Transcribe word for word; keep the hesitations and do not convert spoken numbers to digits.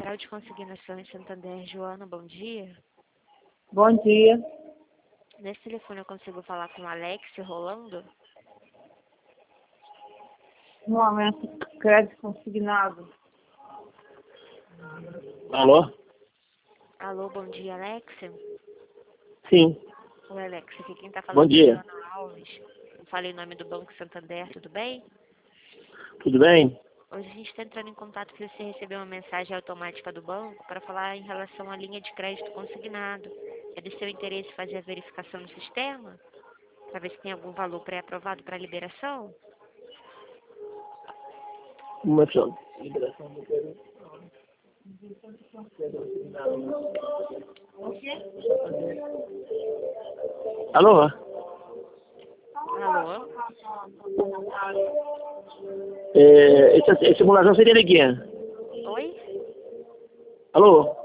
Central de Consignação em Santander. Joana, bom dia. Bom dia. Nesse telefone eu consigo falar com o Alex Rolando? Um momento, crédito consignado. Alô? Alô, bom dia, Alex. Sim. Oi, Alex, aqui quem tá falando Bom é dia. Joana Alves. Eu falei o nome do Banco Santander, tudo bem? Tudo bem? Hoje a gente está entrando em contato porque você recebeu uma mensagem automática do banco para falar em relação à linha de crédito consignado. É do seu interesse fazer a verificação no sistema? Para ver se tem algum valor pré-aprovado para liberação? Um momento. Alô? Alô? É, esse, esse simulador seria de quê? Oi? Alô?